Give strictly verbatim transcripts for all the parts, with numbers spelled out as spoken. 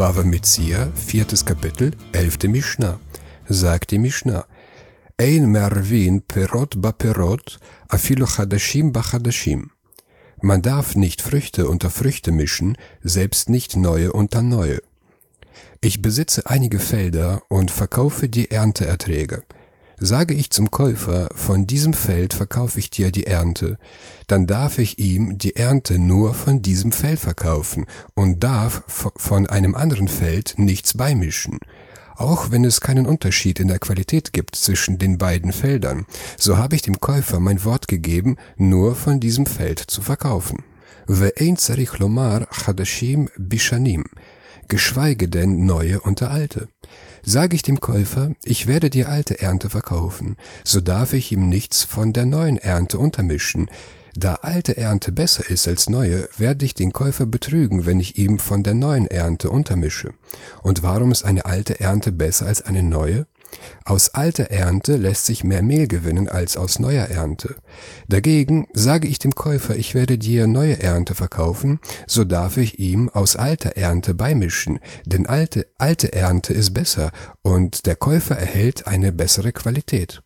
Bava Metzia, viertes Kapitel, elfte Mishnah. Sagt die Mishnah: Ein mervin perot ba perot, afilu chadashim ba chadashim. Man darf nicht Früchte unter Früchte mischen, selbst nicht neue unter neue. Ich besitze einige Felder und verkaufe die Ernteerträge. Sage ich zum Käufer, von diesem Feld verkaufe ich dir die Ernte, dann darf ich ihm die Ernte nur von diesem Feld verkaufen und darf von einem anderen Feld nichts beimischen. Auch wenn es keinen Unterschied in der Qualität gibt zwischen den beiden Feldern, so habe ich dem Käufer mein Wort gegeben, nur von diesem Feld zu verkaufen. Ve'ein tzarich lomar chadashim bishanim, geschweige denn neue unter alte. Sage ich dem Käufer, ich werde die alte Ernte verkaufen, so darf ich ihm nichts von der neuen Ernte untermischen. Da alte Ernte besser ist als neue, werde ich den Käufer betrügen, wenn ich ihm von der neuen Ernte untermische. Und warum ist eine alte Ernte besser als eine neue? Aus alter Ernte lässt sich mehr Mehl gewinnen als aus neuer Ernte. Dagegen sage ich dem Käufer, ich werde dir neue Ernte verkaufen, so darf ich ihm aus alter Ernte beimischen, denn alte, alte Ernte ist besser und der Käufer erhält eine bessere Qualität.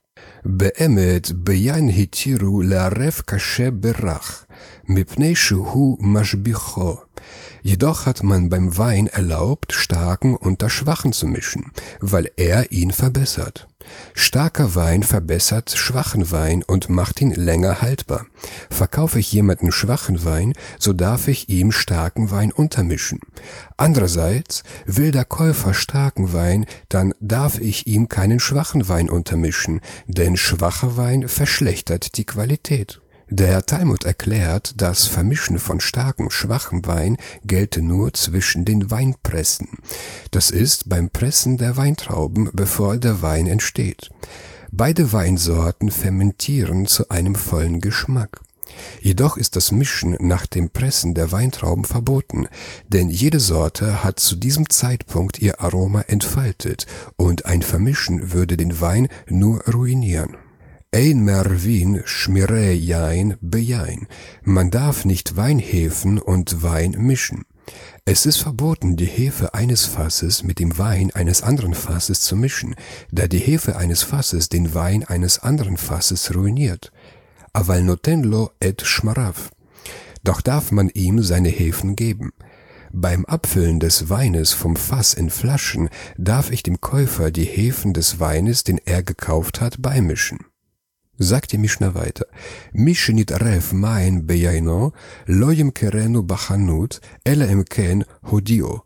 Be'emet beyan hitiru la'aref kashe berach, mipnei shehu mashbicho. Jedoch hat man beim Wein erlaubt, starken unter schwachen zu mischen, weil er ihn verbessert. Starker Wein verbessert schwachen Wein und macht ihn länger haltbar. Verkaufe ich jemanden schwachen Wein, so darf ich ihm starken Wein untermischen. Andererseits, will der Käufer starken Wein, dann darf ich ihm keinen schwachen Wein untermischen, denn schwacher Wein verschlechtert die Qualität. Der Talmud erklärt, das Vermischen von starkem, schwachem Wein gelte nur zwischen den Weinpressen. Das ist beim Pressen der Weintrauben, bevor der Wein entsteht. Beide Weinsorten fermentieren zu einem vollen Geschmack. Jedoch ist das Mischen nach dem Pressen der Weintrauben verboten, denn jede Sorte hat zu diesem Zeitpunkt ihr Aroma entfaltet und ein Vermischen würde den Wein nur ruinieren. Ein mervin shmirei yain beyain. Man darf nicht Weinhefen und Wein mischen. Es ist verboten, die Hefe eines Fasses mit dem Wein eines anderen Fasses zu mischen, da die Hefe eines Fasses den Wein eines anderen Fasses ruiniert. Aval noten lo et shmarav. Doch darf man ihm seine Hefen geben. Beim Abfüllen des Weines vom Fass in Flaschen darf ich dem Käufer die Hefen des Weines, den er gekauft hat, beimischen. Sagt die Mishnah weiter: Mishnit ref main beyaino, lo yemkerenu bachanut, ela emken hodio.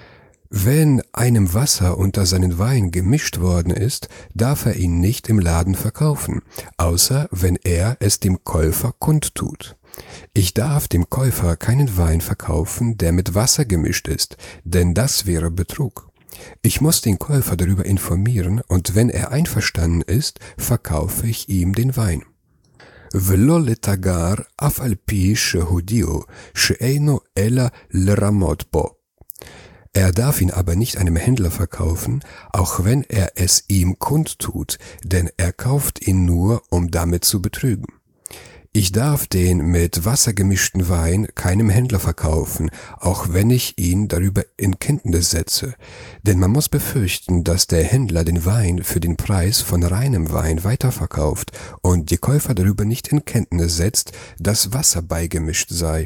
Wenn einem Wasser unter seinen Wein gemischt worden ist, darf er ihn nicht im Laden verkaufen, außer wenn er es dem Käufer kundtut. Ich darf dem Käufer keinen Wein verkaufen, der mit Wasser gemischt ist, denn das wäre Betrug. Ich muss den Käufer darüber informieren und wenn er einverstanden ist, verkaufe ich ihm den Wein. Velo letagar af al pi shehudio she'eino ela leramot bo. Er darf ihn aber nicht einem Händler verkaufen, auch wenn er es ihm kundtut, denn er kauft ihn nur, um damit zu betrügen. Ich darf den mit Wasser gemischten Wein keinem Händler verkaufen, auch wenn ich ihn darüber in Kenntnis setze, denn man muss befürchten, dass der Händler den Wein für den Preis von reinem Wein weiterverkauft und die Käufer darüber nicht in Kenntnis setzt, dass Wasser beigemischt sei.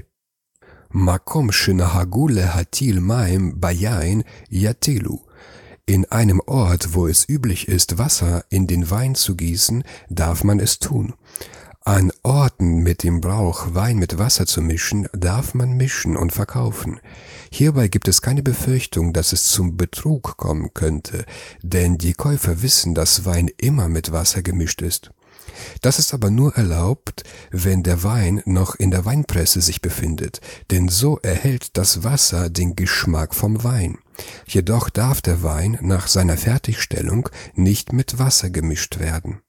Makom shenahagu lehatil maim bayain yatilu. In einem Ort, wo es üblich ist, Wasser in den Wein zu gießen, darf man es tun. An Orten mit dem Brauch, Wein mit Wasser zu mischen, darf man mischen und verkaufen. Hierbei gibt es keine Befürchtung, dass es zum Betrug kommen könnte, denn die Käufer wissen, dass Wein immer mit Wasser gemischt ist. Das ist aber nur erlaubt, wenn der Wein noch in der Weinpresse sich befindet, denn so erhält das Wasser den Geschmack vom Wein. Jedoch darf der Wein nach seiner Fertigstellung nicht mit Wasser gemischt werden.